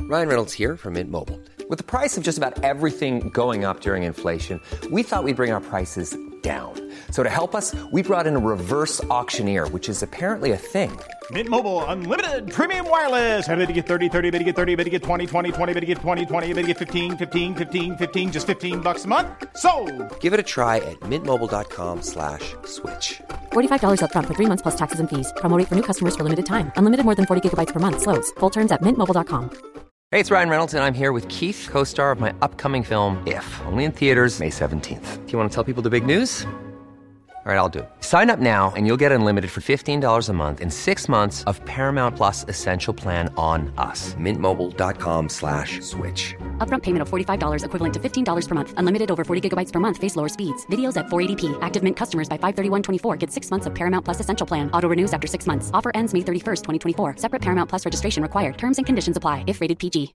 Ryan Reynolds here from Mint Mobile. With the price of just about everything going up during inflation, we thought we'd bring our prices down. So to help us, we brought in a reverse auctioneer, which is apparently a thing. Mint Mobile Unlimited Premium Wireless. How to get 30, 30, bit to get 30, bit to get 20, 20, 20, bit to get 20, 20, bit to get 15, 15, 15, 15, just $15 a month? Sold! Give it a try at mintmobile.com/switch. $45 up front for 3 months plus taxes and fees. Promo rate for new customers for limited time. Unlimited more than 40 gigabytes per month. Slows full terms at mintmobile.com. Hey, it's Ryan Reynolds, and I'm here with Keith, co-star of my upcoming film, If, only in theaters May 17th. Do you want to tell people the big news? All right, I'll do it. Sign up now and you'll get unlimited for $15 a month and 6 months of Paramount Plus Essential Plan on us. Mintmobile.com/switch. Upfront payment of $45 equivalent to $15 per month. Unlimited over 40 gigabytes per month. Face lower speeds. Videos at 480p. Active Mint customers by 531.24 get 6 months of Paramount Plus Essential Plan. Auto renews after 6 months. Offer ends May 31st, 2024. Separate Paramount Plus registration required. Terms and conditions apply if rated PG.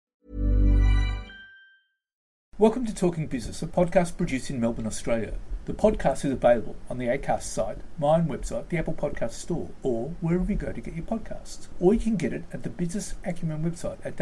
Welcome to Talking Business, a podcast produced in Melbourne, Australia. The podcast is available on the Acast site, my own website, the Apple Podcast Store, or wherever you go to get your podcasts. Or you can get it at the Business Acumen website at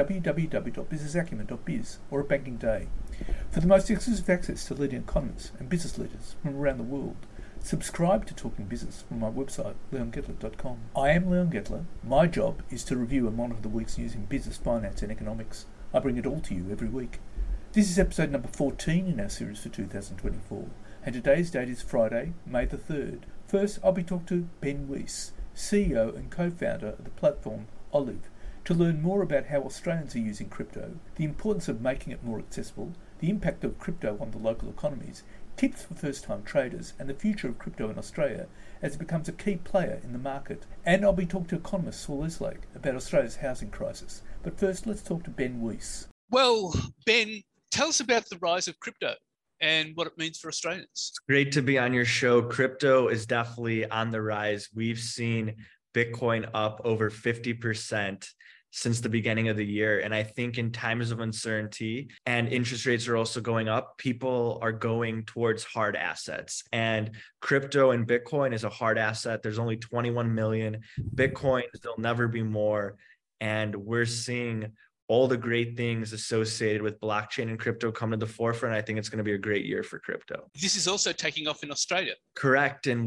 www.businessacumen.biz or at Banking Day. For the most exclusive access to leading economists and business leaders from around the world, subscribe to Talking Business from my website, leongettler.com. I am Leon Gettler. My job is to review and monitor the week's news in business, finance and economics. I bring it all to you every week. This is episode number 14 in our series for 2024, and today's date is Friday, May the 3rd. First, I'll be talking to Ben Weiss, CEO and co-founder of the platform Olive, to learn more about how Australians are using crypto, the importance of making it more accessible, the impact of crypto on the local economies, tips for first-time traders, and the future of crypto in Australia as it becomes a key player in the market. And I'll be talking to economist Saul Eslake about Australia's housing crisis. But first, let's talk to Ben Weiss. Well, Ben, tell us about the rise of crypto and what it means for Australians. It's great to be on your show. Crypto is definitely on the rise. We've seen Bitcoin up over 50% since the beginning of the year. And I think in times of uncertainty and interest rates are also going up, people are going towards hard assets. And crypto and Bitcoin is a hard asset. There's only 21 million Bitcoins. There'll never be more. And we're seeing all the great things associated with blockchain and crypto come to the forefront. I think it's going to be a great year for crypto. This is also taking off in Australia. Correct. And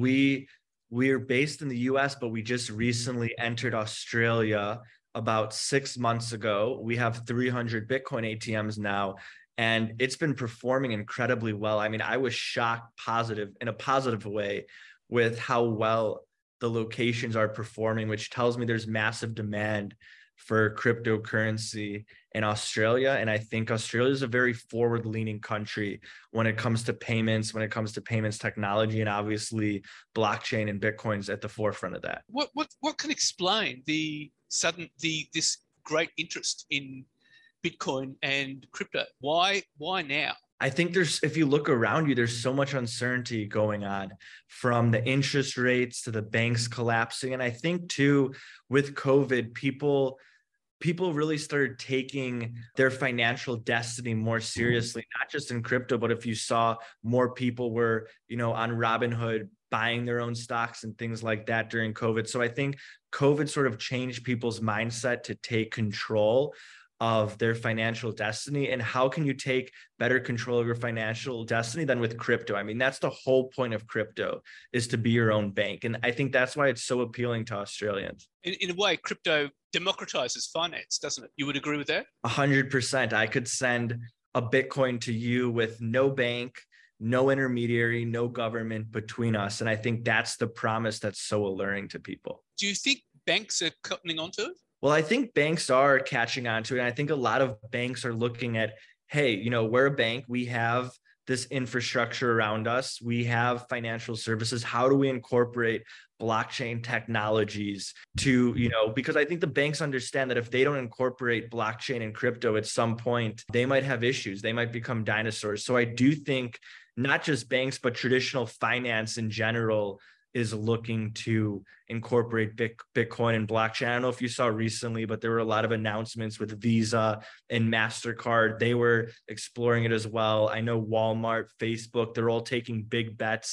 we're based in the US, but we just recently entered Australia about 6 months ago. We have 300 Bitcoin ATMs now, and it's been performing incredibly well. I mean, I was shocked in a positive way with how well the locations are performing, which tells me there's massive demand for cryptocurrency in Australia. And I think Australia is a very forward-leaning country when it comes to payments, technology, and obviously blockchain and Bitcoin's at the forefront of that. What can explain this great interest in Bitcoin and crypto? Why now? I think if you look around you, there's so much uncertainty going on, from the interest rates to the banks collapsing. And I think too, with COVID, people really started taking their financial destiny more seriously, not just in crypto, but if you saw more people were, on Robinhood buying their own stocks and things like that during COVID. So I think COVID sort of changed people's mindset to take control of their financial destiny. And how can you take better control of your financial destiny than with crypto? I mean, that's the whole point of crypto, is to be your own bank. And I think that's why it's so appealing to Australians. In a way, crypto democratizes finance, doesn't it? You would agree with that? 100%. I could send a Bitcoin to you with no bank, no intermediary, no government between us. And I think that's the promise that's so alluring to people. Do you think banks are cottoning onto it? Well, I think banks are catching on to it. And I think a lot of banks are looking at, hey, we're a bank. We have this infrastructure around us. We have financial services. How do we incorporate blockchain technologies to, because I think the banks understand that if they don't incorporate blockchain and crypto at some point, they might have issues. They might become dinosaurs. So I do think not just banks, but traditional finance in general is looking to incorporate Bitcoin and blockchain. I don't know if you saw recently, but there were a lot of announcements with Visa and MasterCard. They were exploring it as well. I know Walmart, Facebook, they're all taking big bets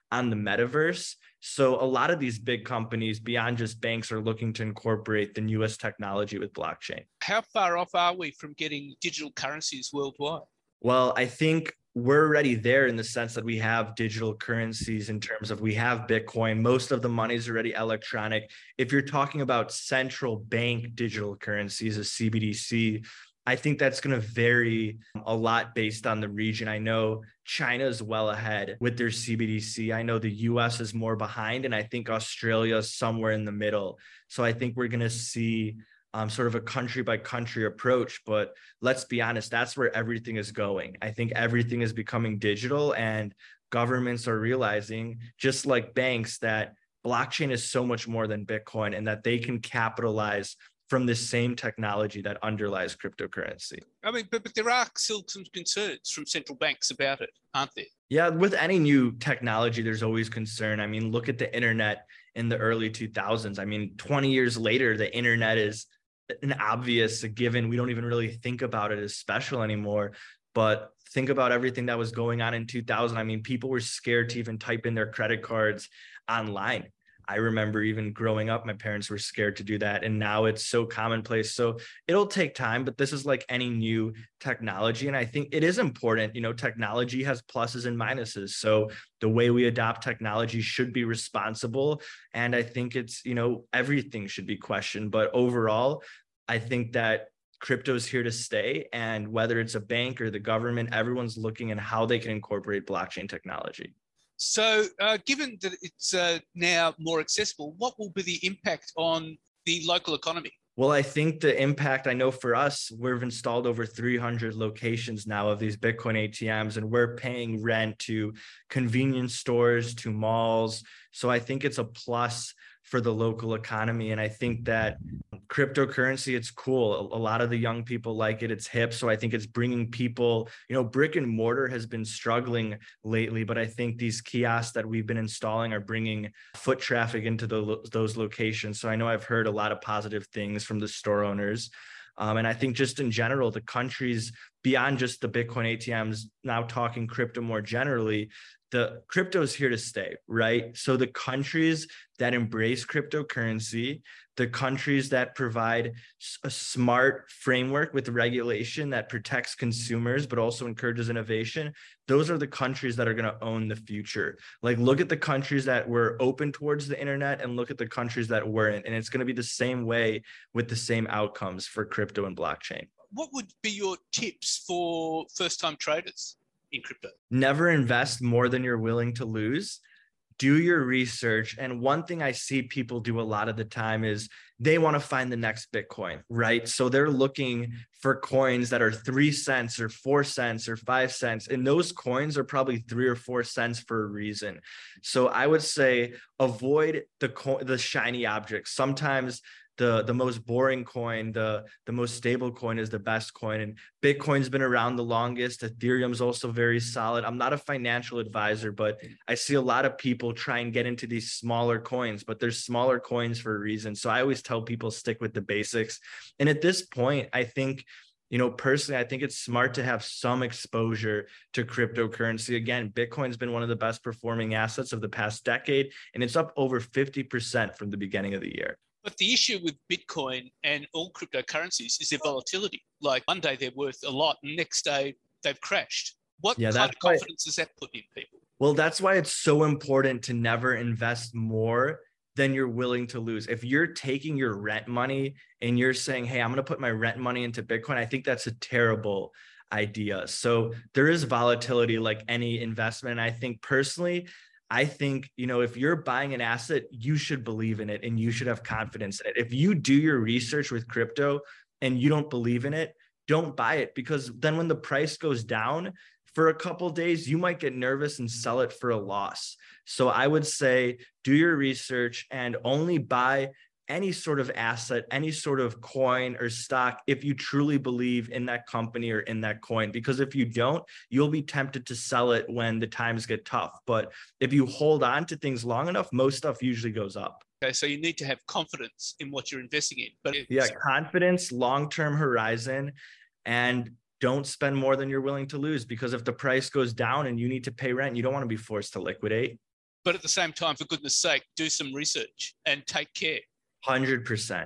on the metaverse. So a lot of these big companies beyond just banks are looking to incorporate the newest technology with blockchain. How far off are we from getting digital currencies worldwide? Well, I think we're already there in the sense that we have digital currencies in terms of we have Bitcoin. Most of the money is already electronic. If you're talking about central bank digital currencies, a CBDC, I think that's going to vary a lot based on the region. I know China is well ahead with their CBDC. I know the US is more behind, and I think Australia is somewhere in the middle. So I think we're going to see sort of a country by country approach. But let's be honest, that's where everything is going. I think everything is becoming digital, and governments are realizing, just like banks, that blockchain is so much more than Bitcoin and that they can capitalize from the same technology that underlies cryptocurrency. I mean, but there are still some concerns from central banks about it, aren't there? Yeah, with any new technology, there's always concern. I mean, look at the internet in the early 2000s. I mean, 20 years later, the internet is an obvious given. We don't even really think about it as special anymore. But think about everything that was going on in 2000. I mean, people were scared to even type in their credit cards online. I remember even growing up, my parents were scared to do that. And now it's so commonplace. So it'll take time, but this is like any new technology. And I think it is important, technology has pluses and minuses. So the way we adopt technology should be responsible. And I think it's, everything should be questioned. But overall, I think that crypto is here to stay. And whether it's a bank or the government, everyone's looking at how they can incorporate blockchain technology. So given that it's now more accessible, what will be the impact on the local economy? Well, I think the impact, I know for us, we've installed over 300 locations now of these Bitcoin ATMs, and we're paying rent to convenience stores, to malls. So I think it's a plus for the local economy. And I think that cryptocurrency, it's cool. A lot of the young people like it. It's hip. So I think it's bringing people, brick and mortar has been struggling lately, but I think these kiosks that we've been installing are bringing foot traffic into those locations. So I know I've heard a lot of positive things from the store owners. And I think just in general, the countries beyond just the Bitcoin ATMs, now talking crypto more generally, the crypto is here to stay, right? So the countries that embrace cryptocurrency, the countries that provide a smart framework with regulation that protects consumers, but also encourages innovation, those are the countries that are going to own the future. Like, look at the countries that were open towards the internet and look at the countries that weren't. And it's going to be the same way with the same outcomes for crypto and blockchain. What would be your tips for first-time traders in crypto? Never invest more than you're willing to lose. Do your research. And one thing I see people do a lot of the time is they want to find the next Bitcoin, right? So they're looking for coins that are 3 cents or 4 cents or 5 cents. And those coins are probably 3 or 4 cents for a reason. So I would say avoid the shiny objects. Sometimes the most boring coin, the most stable coin is the best coin. And Bitcoin's been around the longest. Ethereum's also very solid. I'm not a financial advisor, but I see a lot of people try and get into these smaller coins, but there's smaller coins for a reason. So I always tell people stick with the basics. And at this point, I think, personally, I think it's smart to have some exposure to cryptocurrency. Again, Bitcoin's been one of the best performing assets of the past decade, and it's up over 50% from the beginning of the year. But the issue with Bitcoin and all cryptocurrencies is their volatility. Like one day they're worth a lot, and next day they've crashed. What kind of confidence does that put in people? Well, that's why it's so important to never invest more than you're willing to lose. If you're taking your rent money and you're saying, hey, I'm going to put my rent money into Bitcoin, I think that's a terrible idea. So there is volatility like any investment. And I think personally, if you're buying an asset, you should believe in it and you should have confidence in it. If you do your research with crypto and you don't believe in it, don't buy it, because then when the price goes down for a couple of days, you might get nervous and sell it for a loss. So I would say do your research and only buy any sort of asset, any sort of coin or stock, if you truly believe in that company or in that coin. Because if you don't, you'll be tempted to sell it when the times get tough. But if you hold on to things long enough, most stuff usually goes up. Okay, so you need to have confidence in what you're investing in. But confidence, long-term horizon, and don't spend more than you're willing to lose. Because if the price goes down and you need to pay rent, you don't want to be forced to liquidate. But at the same time, for goodness sake, do some research and take care. 100%.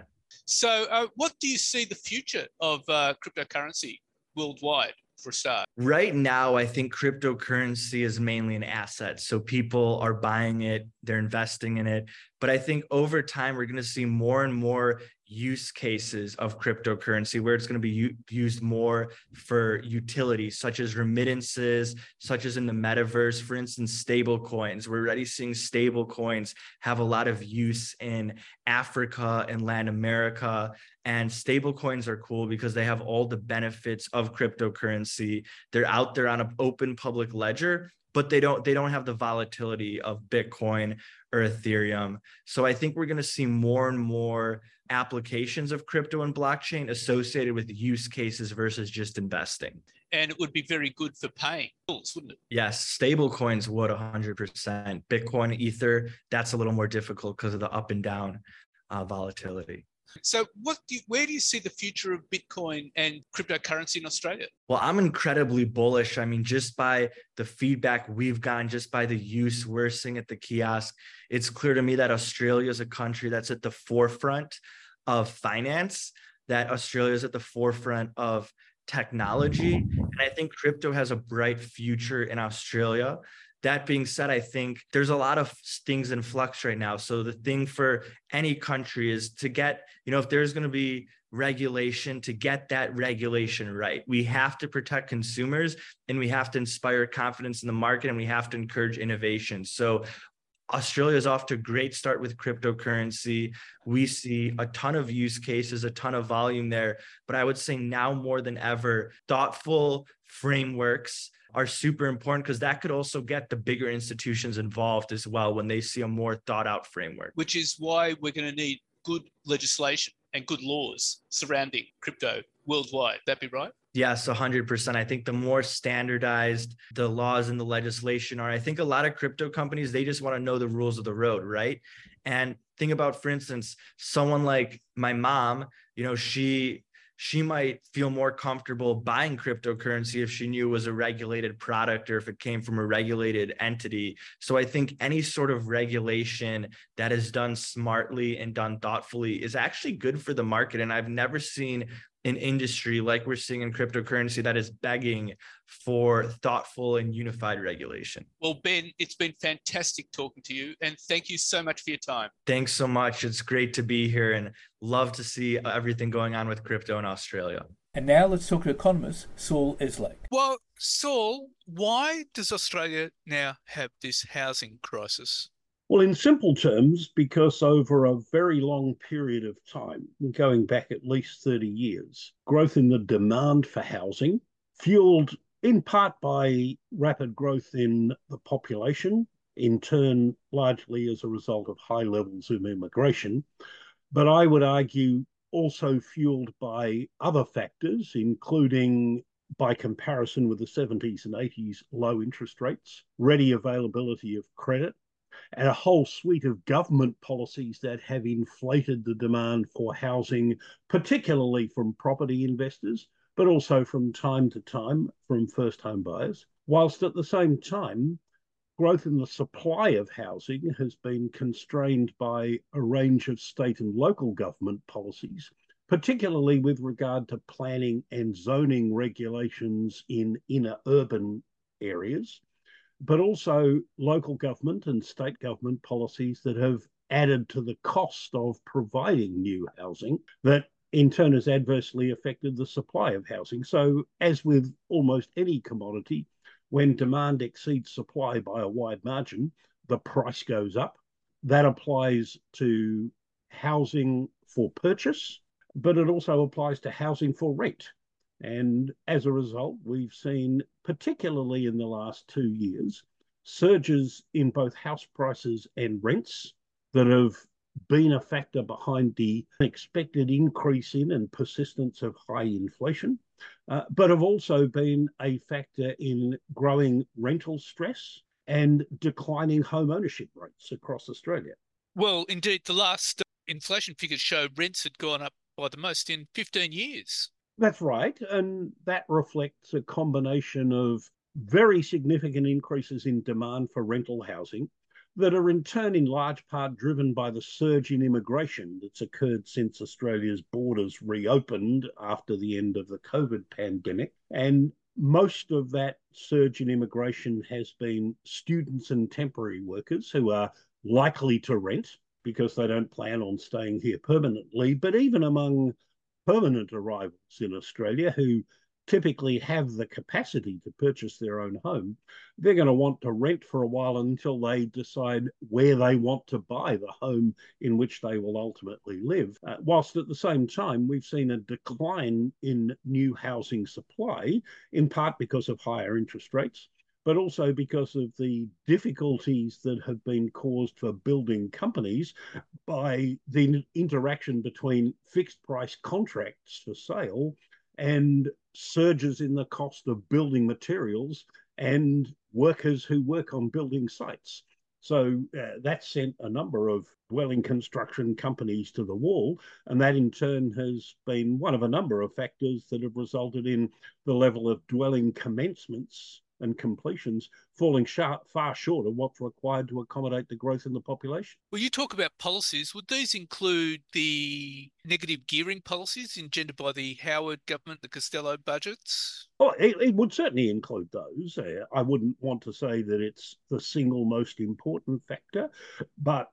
So what do you see the future of cryptocurrency worldwide, for a start? Right now, I think cryptocurrency is mainly an asset. So people are buying it, they're investing in it. But I think over time, we're going to see more and more use cases of cryptocurrency where it's going to be used more for utility, such as remittances, such as in the metaverse, for instance, stable coins. We're already seeing stable coins have a lot of use in Africa and Latin America. And stable coins are cool because they have all the benefits of cryptocurrency. They're out there on an open public ledger, but they don't have the volatility of Bitcoin or Ethereum. So I think we're going to see more and more applications of crypto and blockchain associated with use cases versus just investing. And it would be very good for paying bills, wouldn't it? Yes, stable coins would 100%. Bitcoin, Ether, that's a little more difficult because of the up and down volatility. So where do you see the future of Bitcoin and cryptocurrency in Australia? Well, I'm incredibly bullish. I mean, just by the feedback we've gotten, just by the use we're seeing at the kiosk, it's clear to me that Australia is a country that's at the forefront of finance, that Australia is at the forefront of technology. And I think crypto has a bright future in Australia. That being said, I think there's a lot of things in flux right now. So the thing for any country is to get, if there's going to be regulation, to get that regulation right. We have to protect consumers and we have to inspire confidence in the market and we have to encourage innovation. So Australia is off to a great start with cryptocurrency. We see a ton of use cases, a ton of volume there. But I would say now more than ever, thoughtful frameworks are super important because that could also get the bigger institutions involved as well when they see a more thought out framework. Which is why we're going to need good legislation and good laws surrounding crypto worldwide. That be right? Yes, 100%. I think the more standardized the laws and the legislation are, I think a lot of crypto companies, they just want to know the rules of the road, right? And think about, for instance, someone like my mom, she might feel more comfortable buying cryptocurrency if she knew it was a regulated product or if it came from a regulated entity. So I think any sort of regulation that is done smartly and done thoughtfully is actually good for the market. And I've never seen an industry like we're seeing in cryptocurrency that is begging for thoughtful and unified regulation. Well, Ben, it's been fantastic talking to you, and thank you so much for your time. Thanks so much. It's great to be here and love to see everything going on with crypto in Australia. And now let's talk to economist Saul Eslake. Well, Saul, why does Australia now have this housing crisis? Well, in simple terms, because over a very long period of time, going back at least 30 years, growth in the demand for housing, fueled in part by rapid growth in the population, in turn largely as a result of high levels of immigration, but I would argue also fueled by other factors, including, by comparison with the 70s and 80s, low interest rates, ready availability of credit, and a whole suite of government policies that have inflated the demand for housing, particularly from property investors, but also from time to time from first home buyers, whilst at the same time, growth in the supply of housing has been constrained by a range of state and local government policies, particularly with regard to planning and zoning regulations in inner urban areas, but also local government and state government policies that have added to the cost of providing new housing that in turn has adversely affected the supply of housing. So as with almost any commodity, when demand exceeds supply by a wide margin, the price goes up. That applies to housing for purchase, but it also applies to housing for rent. And as a result, we've seen, particularly in the last 2 years, surges in both house prices and rents that have been a factor behind the expected increase in and persistence of high inflation, but have also been a factor in growing rental stress and declining home ownership rates across Australia. Well, indeed, the last inflation figures show rents had gone up by the most in 15 years. That's right. And that reflects a combination of very significant increases in demand for rental housing, that are in turn in large part driven by the surge in immigration that's occurred since Australia's borders reopened after the end of the COVID pandemic. And most of that surge in immigration has been students and temporary workers who are likely to rent because they don't plan on staying here permanently. But even among permanent arrivals in Australia who typically have the capacity to purchase their own home, they're going to want to rent for a while until they decide where they want to buy the home in which they will ultimately live. Whilst at the same time, we've seen a decline in new housing supply, in part because of higher interest rates, but also because of the difficulties that have been caused for building companies by the interaction between fixed price contracts for sale and surges in the cost of building materials and workers who work on building sites. So that sent a number of dwelling construction companies to the wall, and that in turn has been one of a number of factors that have resulted in the level of dwelling commencements and completions falling far short of what's required to accommodate the growth in the population. Well, you talk about policies. Would these include the negative gearing policies engendered by the Howard government, the Costello budgets? Oh, it would certainly include those. I wouldn't want to say that it's the single most important factor, but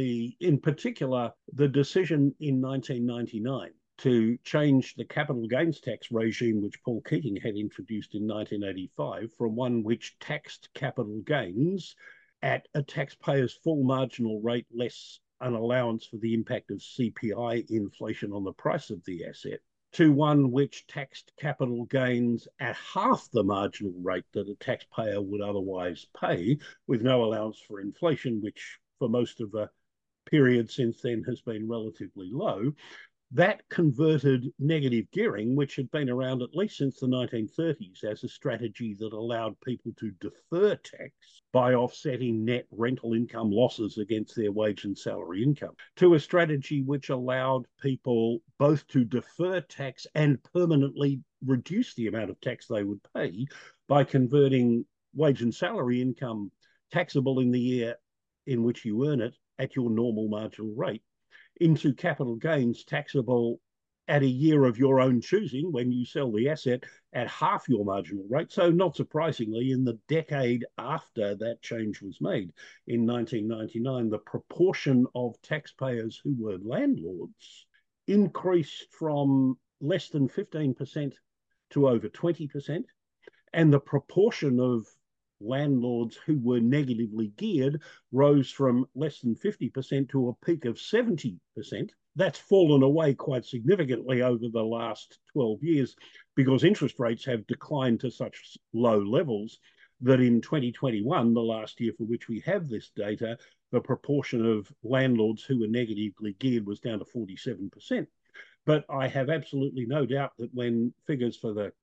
in particular, the decision in 1999 to change the capital gains tax regime, which Paul Keating had introduced in 1985, from one which taxed capital gains at a taxpayer's full marginal rate less an allowance for the impact of CPI inflation on the price of the asset, to one which taxed capital gains at half the marginal rate that a taxpayer would otherwise pay, with no allowance for inflation, which for most of the period since then has been relatively low. That converted negative gearing, which had been around at least since the 1930s as a strategy that allowed people to defer tax by offsetting net rental income losses against their wage and salary income, to a strategy which allowed people both to defer tax and permanently reduce the amount of tax they would pay by converting wage and salary income taxable in the year in which you earn it at your normal marginal rate into capital gains taxable at a year of your own choosing when you sell the asset at half your marginal rate. So not surprisingly, in the decade after that change was made in 1999, the proportion of taxpayers who were landlords increased from less than 15% to over 20%, and the proportion of landlords who were negatively geared rose from less than 50% to a peak of 70%. That's fallen away quite significantly over the last 12 years because interest rates have declined to such low levels that in 2021, the last year for which we have this data, the proportion of landlords who were negatively geared was down to 47%. But I have absolutely no doubt that when figures for the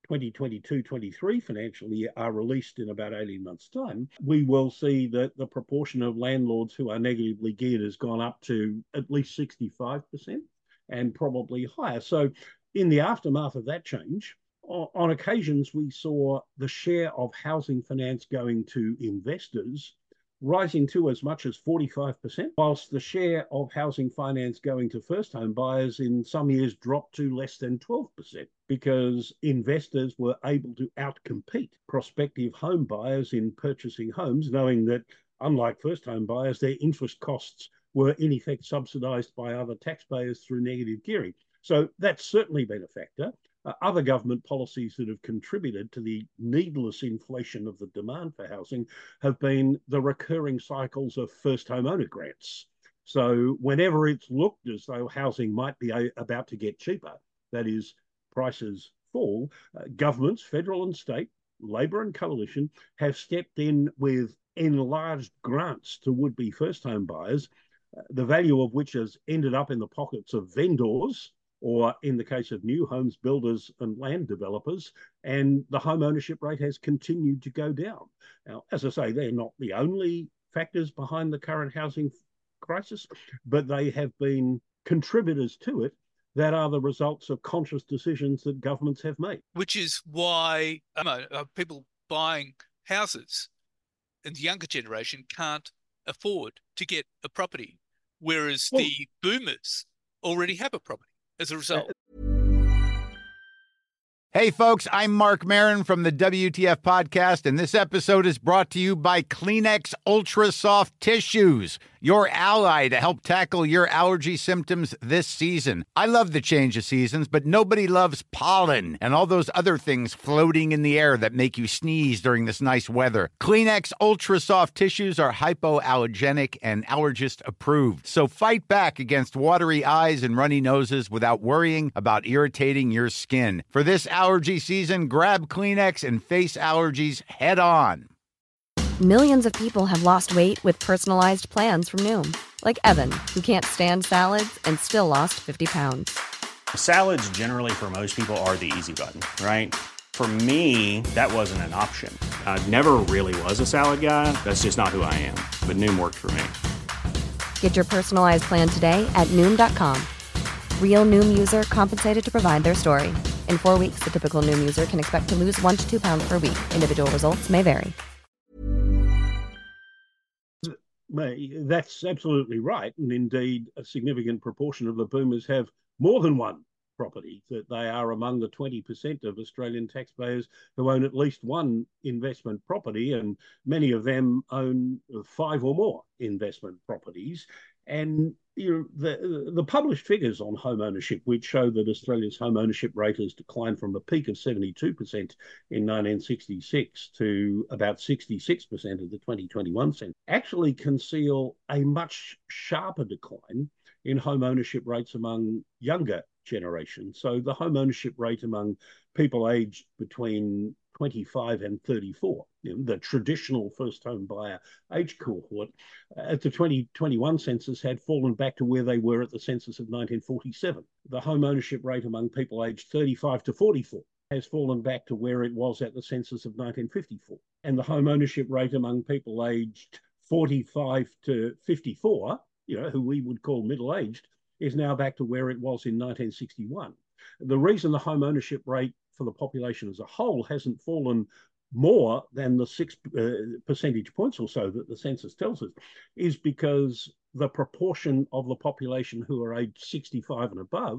2022-23 financial year are released in about 18 months' time, we will see that the proportion of landlords who are negatively geared has gone up to at least 65% and probably higher. So in the aftermath of that change, on occasions we saw the share of housing finance going to investors rising to as much as 45%, whilst the share of housing finance going to first home buyers in some years dropped to less than 12%, because investors were able to outcompete prospective home buyers in purchasing homes, knowing that unlike first home buyers, their interest costs were in effect subsidised by other taxpayers through negative gearing. So that's certainly been a factor. Other government policies that have contributed to the needless inflation of the demand for housing have been the recurring cycles of first homeowner grants. So whenever it's looked as though housing might be about to get cheaper, that is, prices fall, governments, federal and state, Labor and coalition, have stepped in with enlarged grants to would-be first home buyers, the value of which has ended up in the pockets of vendors, or in the case of new homes builders and land developers, and the home ownership rate has continued to go down. Now, as I say, they're not the only factors behind the current housing crisis, but they have been contributors to it that are the results of conscious decisions that governments have made. Which is why people buying houses and the younger generation can't afford to get a property, whereas the boomers already have a property as a result. Hey, folks, I'm Mark Maron from the WTF Podcast, and this episode is brought to you by Kleenex Ultra Soft Tissues, your ally to help tackle your allergy symptoms this season. I love the change of seasons, but nobody loves pollen and all those other things floating in the air that make you sneeze during this nice weather. Kleenex Ultra Soft Tissues are hypoallergenic and allergist approved, so fight back against watery eyes and runny noses without worrying about irritating your skin. For this allergy season, grab Kleenex and face allergies head on. Millions of people have lost weight with personalized plans from Noom, like Evan, who can't stand salads and still lost 50 pounds. Salads generally for most people are the easy button, right? For me, that wasn't an option. I never really was a salad guy. That's just not who I am. But Noom worked for me. Get your personalized plan today at Noom.com. Real Noom user compensated to provide their story. In 4 weeks, the typical Noom user can expect to lose 1 to 2 pounds per week. Individual results may vary. That's absolutely right. And indeed, a significant proportion of the boomers have more than one property, that they are among the 20% of Australian taxpayers who own at least one investment property, and many of them own 5 or more investment properties. And the published figures on home ownership, which show that Australia's home ownership rate has declined from a peak of 72% in 1966 to about 66% of the 2021 census, actually conceal a much sharper decline in home ownership rates among younger generations. So the home ownership rate among people aged between 25 and 34, the traditional first home buyer age cohort, at the 2021 census had fallen back to where they were at the census of 1947. The home ownership rate among people aged 35 to 44 has fallen back to where it was at the census of 1954. And the home ownership rate among people aged 45 to 54, who we would call middle-aged, is now back to where it was in 1961. The reason the home ownership rate for the population as a whole hasn't fallen more than the 6 percentage points or so that the census tells us is because the proportion of the population who are aged 65 and above,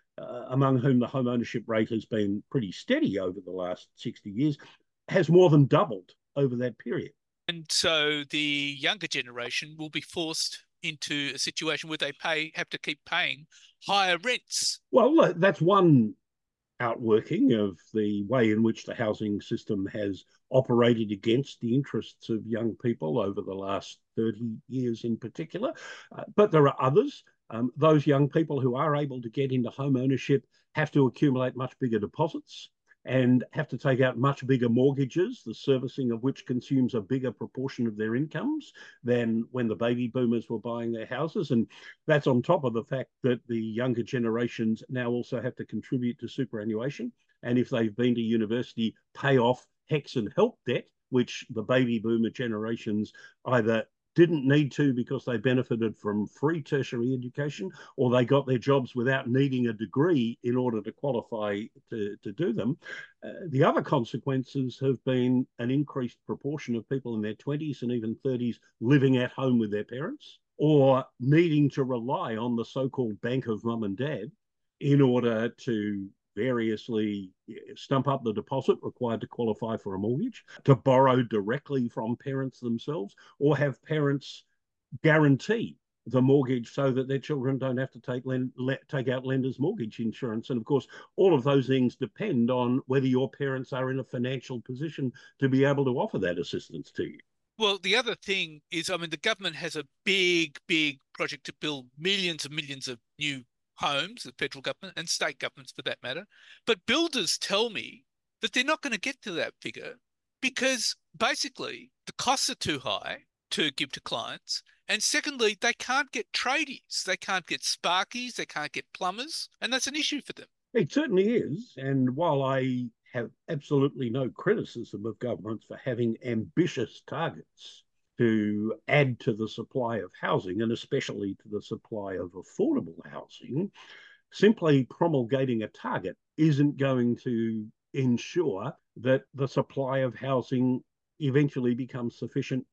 among whom the home ownership rate has been pretty steady over the last 60 years, has more than doubled over that period. And so the younger generation will be forced into a situation where they have to keep paying higher rents. Well, that's one outworking of the way in which the housing system has operated against the interests of young people over the last 30 years in particular. But there are others. Those young people who are able to get into home ownership have to accumulate much bigger deposits and have to take out much bigger mortgages, the servicing of which consumes a bigger proportion of their incomes than when the baby boomers were buying their houses. And that's on top of the fact that the younger generations now also have to contribute to superannuation. And if they've been to university, pay off HECS and HELP debt, which the baby boomer generations either didn't need to because they benefited from free tertiary education, or they got their jobs without needing a degree in order to qualify to do them. The other consequences have been an increased proportion of people in their 20s and even 30s living at home with their parents, or needing to rely on the so-called bank of mum and dad in order to variously stump up the deposit required to qualify for a mortgage, to borrow directly from parents themselves, or have parents guarantee the mortgage so that their children don't have to take out lenders' mortgage insurance. And of course, all of those things depend on whether your parents are in a financial position to be able to offer that assistance to you. Well, the other thing is, the government has a big project to build millions and millions of new homes, the federal government and state governments for that matter. But builders tell me that they're not going to get to that figure because basically the costs are too high to give to clients. And secondly, they can't get tradies. They can't get sparkies. They can't get plumbers. And that's an issue for them. It certainly is. And while I have absolutely no criticism of governments for having ambitious targets to add to the supply of housing, and especially to the supply of affordable housing, simply promulgating a target isn't going to ensure that the supply of housing eventually becomes sufficient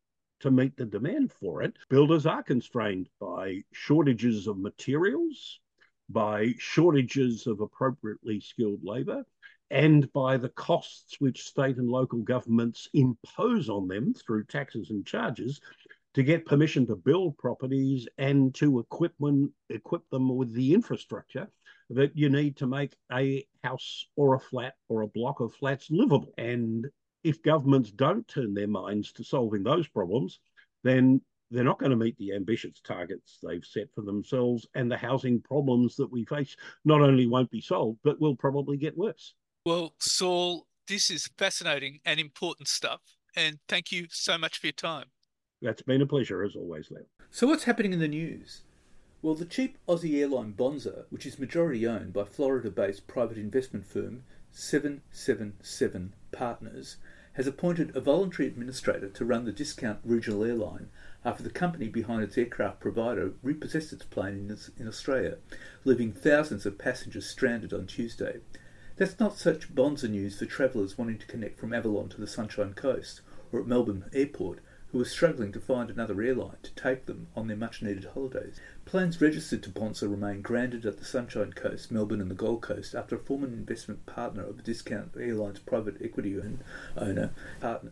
to meet the demand for it. Builders are constrained by shortages of materials, by shortages of appropriately skilled labour, and by the costs which state and local governments impose on them through taxes and charges to get permission to build properties and to equip them with the infrastructure that you need to make a house or a flat or a block of flats livable. And if governments don't turn their minds to solving those problems, then they're not going to meet the ambitious targets they've set for themselves, and the housing problems that we face not only won't be solved, but will probably get worse. Well, Saul, this is fascinating and important stuff, and thank you so much for your time. That's been a pleasure, as always, Leo. So what's happening in the news? Well, the cheap Aussie airline Bonza, which is majority owned by Florida-based private investment firm 777 Partners, has appointed a voluntary administrator to run the discount regional airline after the company behind its aircraft provider repossessed its plane in Australia, leaving thousands of passengers stranded on Tuesday. That's not such bonza news for travellers wanting to connect from Avalon to the Sunshine Coast or at Melbourne Airport, who are struggling to find another airline to take them on their much-needed holidays. Planes registered to Bonza remain grounded at the Sunshine Coast, Melbourne and the Gold Coast after a former investment partner of the discount airline's private equity owner, partner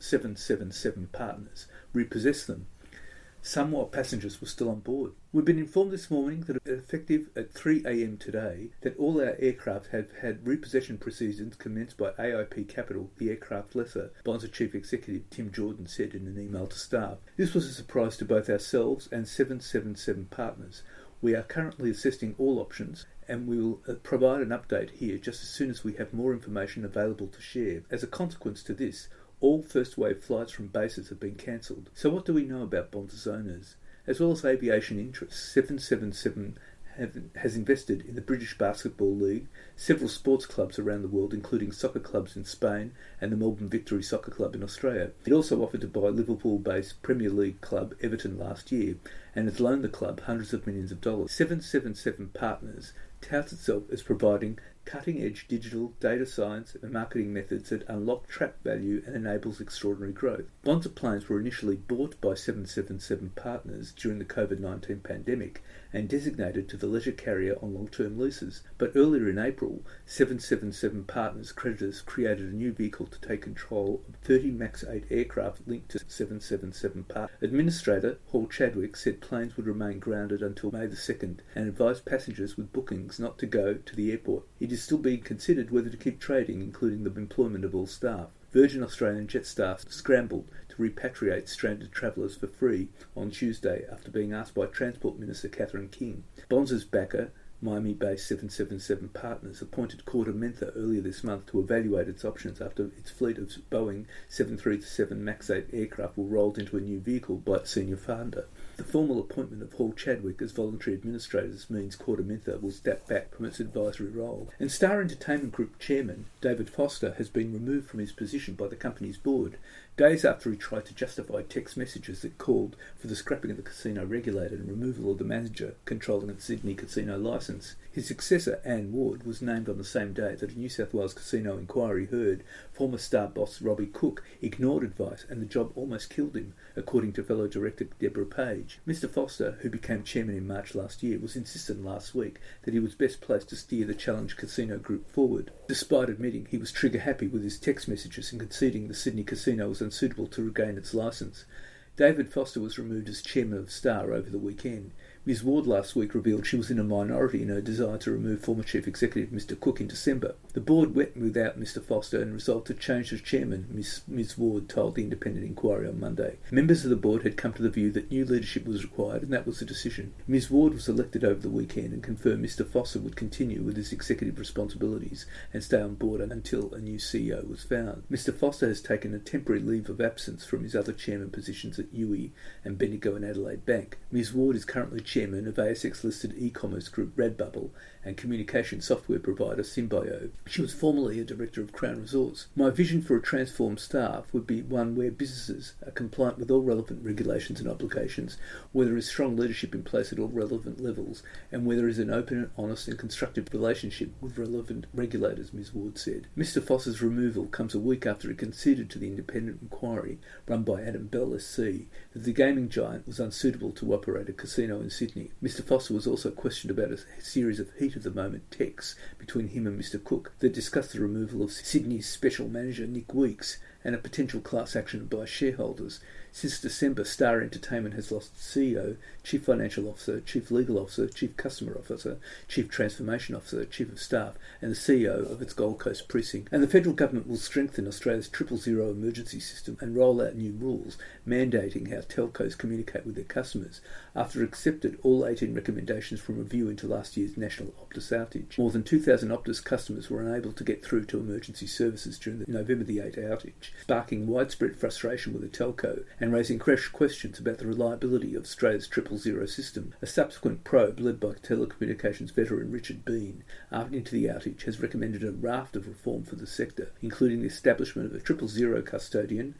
777 Partners, repossessed them. Some while passengers were still on board. We've been informed this morning that effective at 3 a.m. today that all our aircraft have had repossession proceedings commenced by AIP Capital, the aircraft lessor, Bonza Chief Executive Tim Jordan said in an email to staff. This was a surprise to both ourselves and 777 Partners. We are currently assessing all options and we will provide an update here just as soon as we have more information available to share. As a consequence to this, all first-wave flights from bases have been cancelled. So what do we know about Bonza's owners? As well as aviation interests, 777 has invested in the British Basketball League, several sports clubs around the world, including soccer clubs in Spain and the Melbourne Victory Soccer Club in Australia. It also offered to buy Liverpool-based Premier League club Everton last year and has loaned the club hundreds of millions of dollars. 777 Partners touts itself as providing cutting-edge digital data science and marketing methods that unlock trapped value and enables extraordinary growth. Bonza planes were initially bought by 777 Partners during the COVID-19 pandemic and designated to the leisure carrier on long-term leases. But earlier in April, 777 Partners creditors created a new vehicle to take control of 30 MAX 8 aircraft linked to 777 Partners. Administrator Hall Chadwick said planes would remain grounded until May the 2nd and advised passengers with bookings not to go to the airport. It is still being considered whether to keep trading, including the employment of all staff. Virgin Australia and Jetstar scrambled to repatriate stranded travellers for free on Tuesday after being asked by Transport Minister Catherine King. Bonza's backer, Miami-based 777 Partners, appointed Corda Mentha earlier this month to evaluate its options after its fleet of Boeing 737 MAX 8 aircraft were rolled into a new vehicle by its senior funder. The formal appointment of Hall Chadwick as voluntary administrators means Corda Mentha will step back from its advisory role. And Star Entertainment Group chairman David Foster has been removed from his position by the company's board, days after he tried to justify text messages that called for the scrapping of the casino regulator and removal of the manager controlling the Sydney casino licence. His successor, Anne Ward, was named on the same day that a New South Wales casino inquiry heard former Star boss Robbie Cook ignored advice and the job almost killed him, according to fellow director Deborah Page. Mr Foster, who became chairman in March last year, was insistent last week that he was best placed to steer the Challenge Casino Group forward, despite admitting he was trigger-happy with his text messages and conceding the Sydney casino was unsuitable to regain its licence. David Foster was removed as chairman of Star over the weekend. Ms Ward last week revealed she was in a minority in her desire to remove former Chief Executive Mr Cook in December. The board went without Mr Foster and resolved to change as chairman, Ms Ward told the Independent Inquiry on Monday. Members of the board had come to the view that new leadership was required and that was the decision. Ms Ward was elected over the weekend and confirmed Mr Foster would continue with his executive responsibilities and stay on board until a new CEO was found. Mr Foster has taken a temporary leave of absence from his other chairman positions at UE and Bendigo and Adelaide Bank. Ms Ward is currently chairman of ASX-listed e-commerce group Redbubble and communication software provider Symbio. She was formerly a director of Crown Resorts. My vision for a transformed staff would be one where businesses are compliant with all relevant regulations and obligations, where there is strong leadership in place at all relevant levels, and where there is an open, honest and constructive relationship with relevant regulators, Ms Ward said. Mr Foss's removal comes a week after he conceded to the independent inquiry run by Adam Bell SC that the gaming giant was unsuitable to operate a casino in Sydney. Mr Foster was also questioned about a series of heat-of-the-moment texts between him and Mr Cook that discussed the removal of Sydney's special manager Nick Weeks and a potential class action by shareholders. Since December, Star Entertainment has lost CEO, Chief Financial Officer, Chief Legal Officer, Chief Customer Officer, Chief Transformation Officer, Chief of Staff, and the CEO of its Gold Coast precinct. And the federal government will strengthen Australia's 000 emergency system and roll out new rules mandating how telcos communicate with their customers, after it accepted all 18 recommendations from review into last year's national Optus outage. More than 2,000 Optus customers were unable to get through to emergency services during the November the 8th outage, sparking widespread frustration with the telco and raising fresh questions about the reliability of Australia's 000 system. A subsequent probe led by telecommunications veteran Richard Bean into the outage has recommended a raft of reform for the sector, including the establishment of a 000 custodian,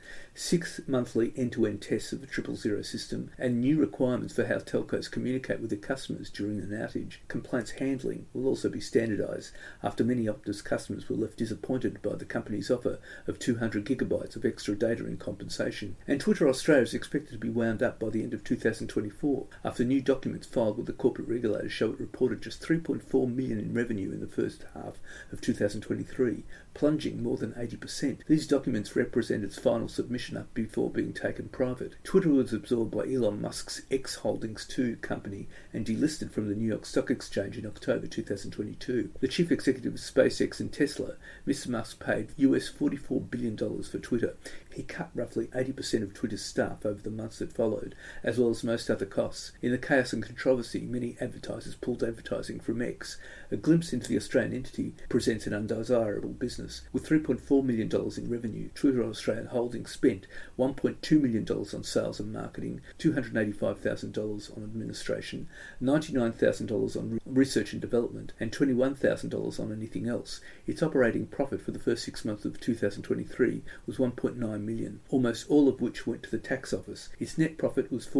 6 monthly end-to-end tests of the 000 system, and new requirements for how telcos communicate with their customers during an outage. Complaints handling will also be standardised after many Optus customers were left disappointed by the company's offer of 200 gigabytes of extra data in compensation. And Twitter Australia is expected to be wound up by the end of 2024 after new documents filed with the corporate regulators show it reported just $3.4 million in revenue in the first half of 2023, plunging more than 80%. These documents represent its final submission up before being taken private. Twitter was absorbed by Elon Musk's X Holdings 2 company and delisted from the New York Stock Exchange in October 2022. The chief executive of SpaceX and Tesla, Mr Musk, paid US $44 billion for Twitter. He cut roughly 80% of Twitter's staff over the months that followed, as well as most other costs. In the chaos and controversy, many advertisers pulled advertising from X. A glimpse into the Australian entity presents an undesirable business. With $3.4 million in revenue, Twitter Australia Holdings spent $1.2 million on sales and marketing, $285,000 on administration, $99,000 on research and development, and $21,000 on anything else. Its operating profit for the first 6 months of 2023 was $1.9 million, almost all of which went to the tax office. Its net profit was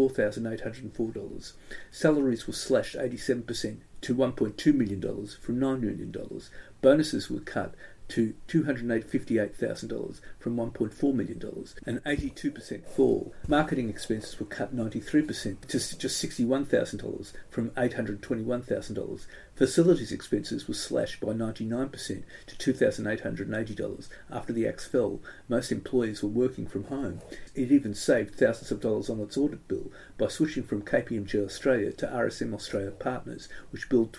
$4,804. Salaries were slashed 87% to $1.2 million from $9 million. Bonuses were cut to $258,000 from $1.4 million, an 82% fall. Marketing expenses were cut 93% to just $61,000 from $821,000. Facilities expenses were slashed by 99% to $2,880 after the axe fell. Most employees were working from home. It even saved thousands of dollars on its audit bill by switching from KPMG Australia to RSM Australia Partners, which billed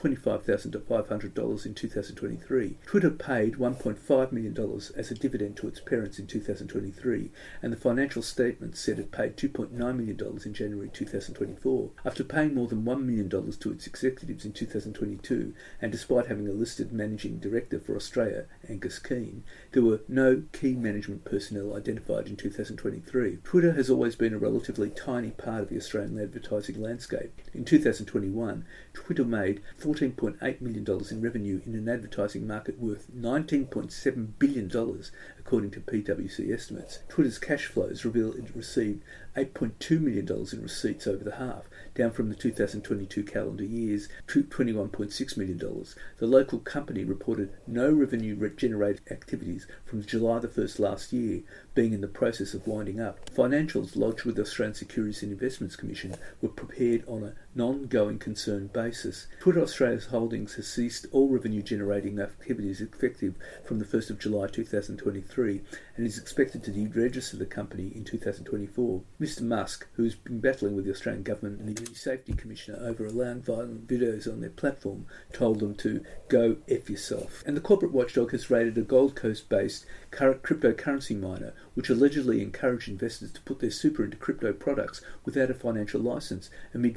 $25,500 in 2023. Twitter paid $1.5 million as a dividend to its parents in 2023, and the financial statement said it paid $2.9 million in January 2024. After paying more than $1 million to its executives in 2022, and despite having a listed managing director for Australia, Angus Keane, there were no key management personnel identified in 2023. Twitter has always been a relatively tiny part of the Australian advertising landscape. In 2021, Twitter made $14.8 million in revenue in an advertising market worth $19.7 billion, according to PwC estimates. Twitter's cash flows reveal it received $8.2 million in receipts over the half, down from the 2022 calendar year's $21.6 million. The local company reported no revenue-generated activities from July the 1st last year, being in the process of winding up. Financials lodged with the Australian Securities and Investments Commission were prepared on a non-going concern basis. Twitter Australia's holdings has ceased all revenue-generating activities effective from the 1st of July 2023 and is expected to deregister the company in 2024. Mr Musk, who has been battling with the Australian Government and the Safety Commissioner over allowing violent videos on their platform, told them to go F yourself. And the corporate watchdog has raided a Gold Coast-based cryptocurrency miner, which allegedly encouraged investors to put their super into crypto products without a financial license, amid fears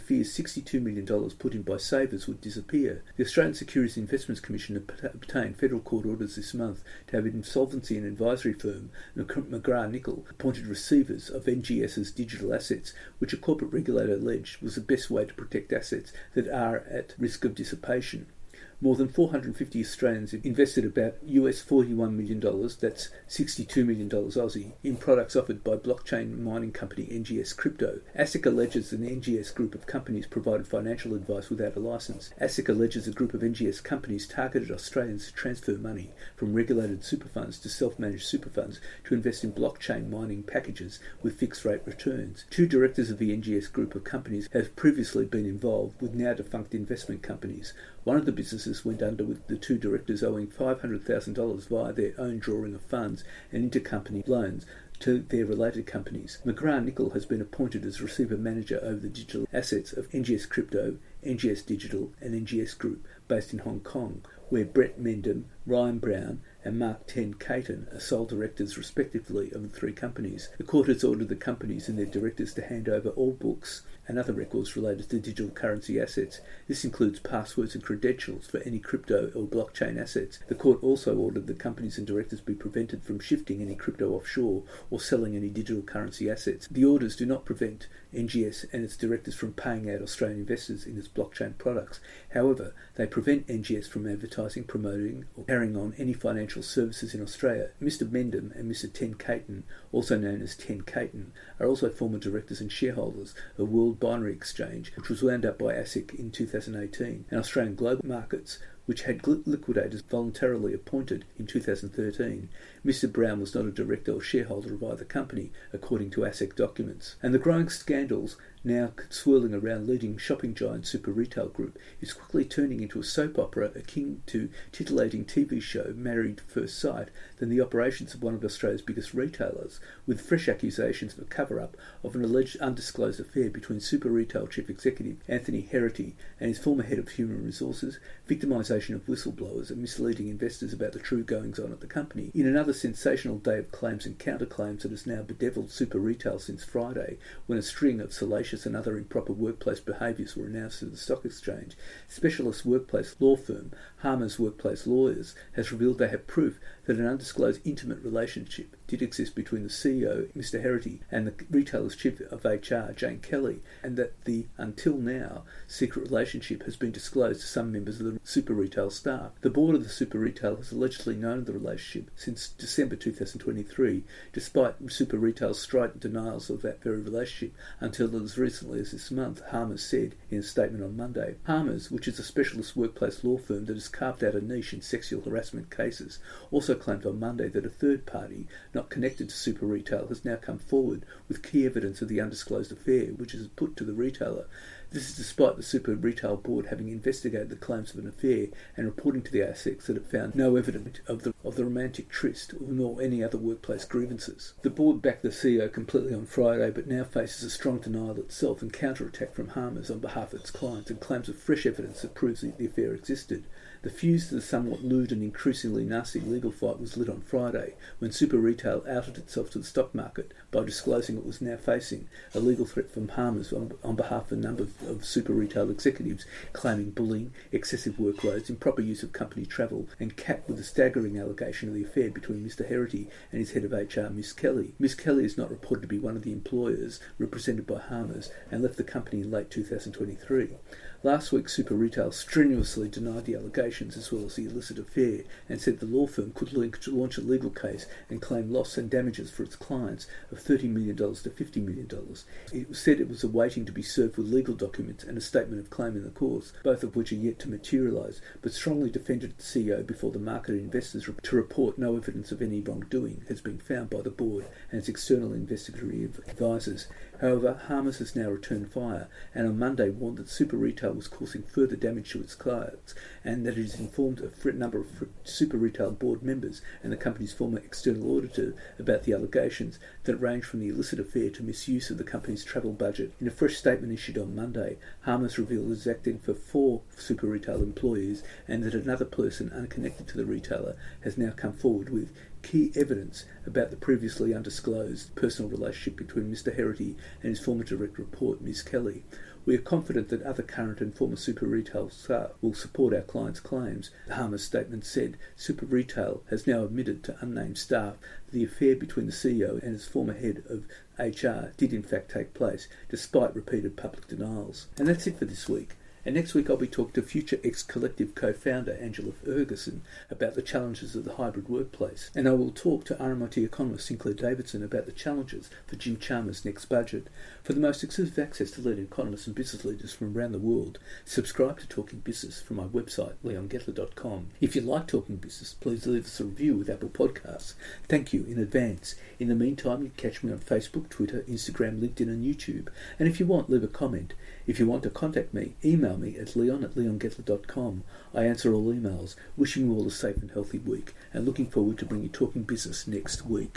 $62 million put in by savers would disappear. The Australian Securities and Investments Commission obtained federal court orders this month to have an insolvency and advisory firm, McGrath-Nicol, appointed receivers of NGS's digital assets, which a corporate regulator alleged was the best way to protect assets that are at risk of dissipation. More than 450 Australians invested about US $41 million, that's $62 million Aussie, in products offered by blockchain mining company NGS Crypto. ASIC alleges an NGS group of companies provided financial advice without a license. ASIC alleges a group of NGS companies targeted Australians to transfer money from regulated super funds to self-managed super funds to invest in blockchain mining packages with fixed-rate returns. 2 directors of the NGS group of companies have previously been involved with now-defunct investment companies. One of the businesses went under with the 2 directors owing $500,000 via their own drawing of funds and intercompany loans to their related companies. McGrath-Nicol has been appointed as receiver manager over the digital assets of NGS Crypto, NGS Digital and NGS Group based in Hong Kong, where Brett Mendham, Ryan Brown and Mark Ten Caton are sole directors respectively of the 3 companies. The court has ordered the companies and their directors to hand over all books and other records related to digital currency assets. This includes passwords and credentials for any crypto or blockchain assets. The court also ordered the companies and directors be prevented from shifting any crypto offshore or selling any digital currency assets. The orders do not prevent NGS and its directors from paying out Australian investors in its blockchain products. However, they prevent NGS from advertising, promoting or carrying on any financial services in Australia. Mr. Mendham and Mr. Ten Caton, also known as Ten Caton, are also former directors and shareholders of World Binary Exchange, which was wound up by ASIC in 2018, and Australian Global Markets, which had liquidators voluntarily appointed in 2013. Mr. Brown was not a director or shareholder of either company, according to ASIC documents. And the growing scandals now swirling around leading shopping giant Super Retail Group is quickly turning into a soap opera akin to titillating TV show Married at First Sight than the operations of one of Australia's biggest retailers, with fresh accusations of a cover-up of an alleged undisclosed affair between Super Retail Chief Executive Anthony Heraghty and his former head of human resources, victimisation of whistleblowers and misleading investors about the true goings-on at the company. In another sensational day of claims and counterclaims that has now bedeviled Super Retail since Friday, when a string of salacious and other improper workplace behaviours were announced to the stock exchange, specialist workplace law firm Harmer's Workplace Lawyers has revealed they have proof that an undisclosed intimate relationship did exist between the CEO, Mr. Heraghty, and the retailer's chief of HR, Jane Kelly, and that the, until now, secret relationship has been disclosed to some members of the Super Retail staff. The board of the Super Retail has allegedly known of the relationship since December 2023, despite Super Retail's strident denials of that very relationship until as recently as this month, Harmer's said in a statement on Monday. Harmer's, which is a specialist workplace law firm that has carved out a niche in sexual harassment cases, also claimed on Monday that a third party, not connected to Super Retail, has now come forward with key evidence of the undisclosed affair, which is put to the retailer. This is despite the Super Retail board having investigated the claims of an affair and reporting to the ASX that it found no evidence of the romantic tryst nor any other workplace grievances. The board backed the CEO completely on Friday, but now faces a strong denial itself and counterattack from Harmer's on behalf of its clients and claims of fresh evidence that proves that the affair existed. The fuse to the somewhat lewd and increasingly nasty legal fight was lit on Friday when Super Retail outed itself to the stock market by disclosing it was now facing a legal threat from Harmer's on behalf of a number of Super Retail executives, claiming bullying, excessive workloads, improper use of company travel, and capped with a staggering allegation of the affair between Mr. Heraghty and his head of HR, Miss Kelly. Miss Kelly is not reported to be one of the employers represented by Harmer's and left the company in late 2023. Last week, Super Retail strenuously denied the allegations as well as the illicit affair and said the law firm could launch a legal case and claim loss and damages for its clients of $30 million to $50 million. It said it was awaiting to be served with legal documents and a statement of claim in the courts, both of which are yet to materialise, but strongly defended the CEO before the market and investors to report no evidence of any wrongdoing has been found by the board and its external investigative advisors. However, Harmer's has now returned fire and on Monday warned that Super Retail was causing further damage to its clients and that it has informed a number of Super Retail board members and the company's former external auditor about the allegations that range from the illicit affair to misuse of the company's travel budget. In a fresh statement issued on Monday, Harmer's revealed it is acting for 4 Super Retail employees and that another person unconnected to the retailer has now come forward with key evidence about the previously undisclosed personal relationship between Mr. Heraghty and his former direct report, Ms. Kelly. We are confident that other current and former Super Retail staff will support our clients' claims. The Harmer's statement said Super Retail has now admitted to unnamed staff that the affair between the CEO and his former head of HR did in fact take place, despite repeated public denials. And that's it for this week. And next week I'll be talking to Future X Collective co-founder Angela Ferguson about the challenges of the hybrid workplace. And I will talk to RMIT economist Sinclair Davidson about the challenges for Jim Chalmers' next budget. For the most exclusive access to leading economists and business leaders from around the world, subscribe to Talking Business from my website, leongettler.com. If you like Talking Business, please leave us a review with Apple Podcasts. Thank you in advance. In the meantime, you can catch me on Facebook, Twitter, Instagram, LinkedIn and YouTube. And if you want, leave a comment. If you want to contact me, email me at leon@leongettler.com. I answer all emails. Wishing you all a safe and healthy week, and looking forward to bringing Talking Business next week.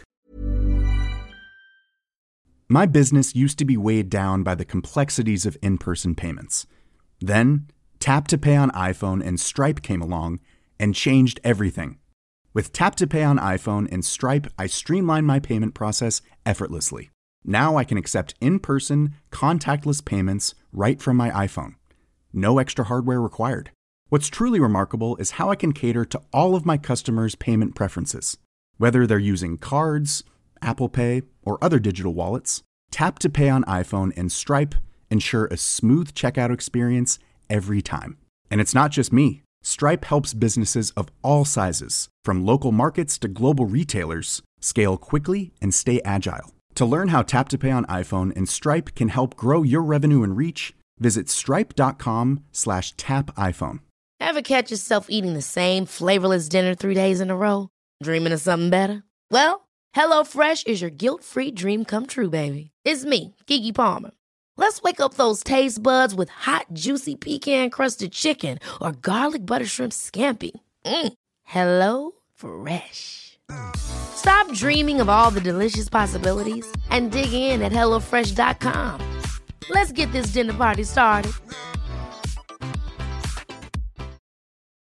My business used to be weighed down by the complexities of in-person payments. Then, Tap to Pay on iPhone and Stripe came along and changed everything. With Tap to Pay on iPhone and Stripe, I streamlined my payment process effortlessly. Now I can accept in-person, contactless payments right from my iPhone. No extra hardware required. What's truly remarkable is how I can cater to all of my customers' payment preferences. Whether they're using cards, Apple Pay, or other digital wallets, Tap to Pay on iPhone and Stripe ensure a smooth checkout experience every time. And it's not just me. Stripe helps businesses of all sizes, from local markets to global retailers, scale quickly and stay agile. To learn how Tap to Pay on iPhone and Stripe can help grow your revenue and reach, visit stripe.com/tapiphone. Ever catch yourself eating the same flavorless dinner 3 days in a row? Dreaming of something better? Well, HelloFresh is your guilt-free dream come true, baby. It's me, Keke Palmer. Let's wake up those taste buds with hot, juicy pecan-crusted chicken or garlic butter shrimp scampi. Hello Fresh. Stop dreaming of all the delicious possibilities and dig in at HelloFresh.com. Let's get this dinner party started.